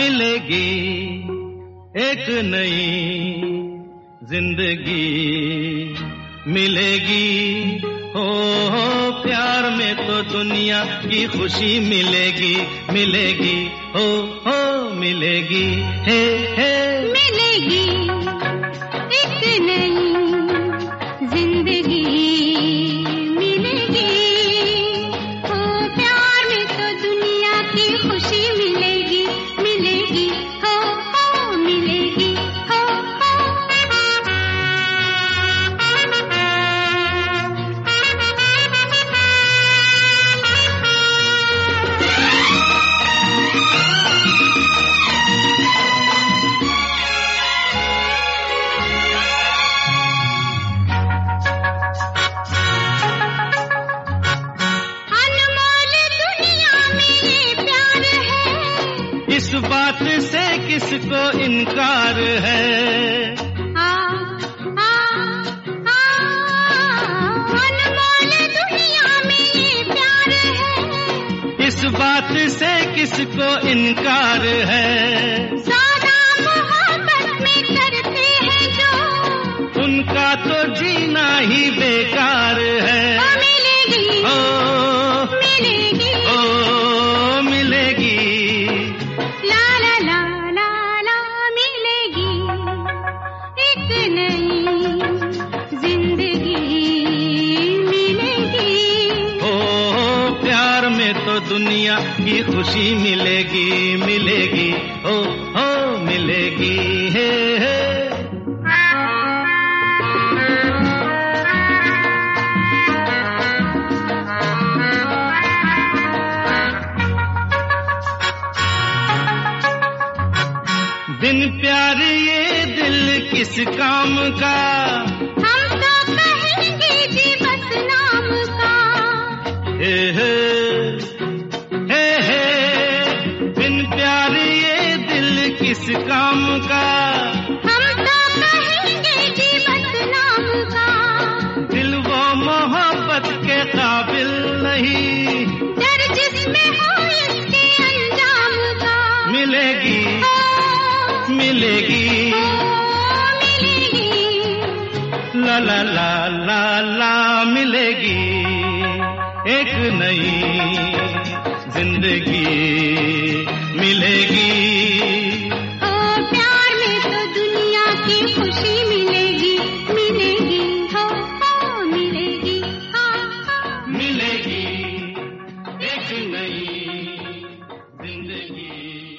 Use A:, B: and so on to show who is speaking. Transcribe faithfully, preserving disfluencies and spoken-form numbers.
A: मिलेगी एक नई जिंदगी मिलेगी। हो हो प्यार में तो दुनिया की खुशी मिलेगी मिलेगी। हो हो मिलेगी हे हे
B: मिलेगी एक नई जिंदगी मिलेगी। हो प्यार में तो दुनिया की खुशी मिलेगी मिलेगी। हो हो मिलेगी हो
A: इस बात से किसको इनकार है।
B: आ, आ, आ, अनमोल दुनिया में ये प्यार है।
A: इस बात से किसको इनकार है।
B: सौदा मोहब्बत में करते हैं जो
A: उनका तो जीना ही बेकार है।
B: ओ मिलेगी
A: ओ
B: मिलेगी
A: ओ मिलेगी
B: ला ला ला ला ला मिलेगी एक नई जिंदगी मिलेगी।
A: ओ प्यार में तो दुनिया की खुशी मिलेगी मिलेगी। ओ हो मिलेगी हे हे बिन प्यार ये दिल किस काम का।
B: हम तो कहेंगे जी बस नाम का।
A: हे हे हे हे बिन प्यार ये दिल किस काम का।
B: हम तो कहेंगे जी बस नाम का।
A: दिल वो मोहब्बत के काबिल नहीं।
B: डर जिसमें हो इसके अंजाम का।
A: मिलेगी मिलेगी
B: मिलेगी
A: ला ला ला ला ला मिलेगी एक नई जिंदगी मिलेगी।
B: ओ प्यार में तो दुनिया की खुशी मिलेगी मिलेगी। हो हो मिलेगी हो हो
A: मिलेगी एक नई जिंदगी।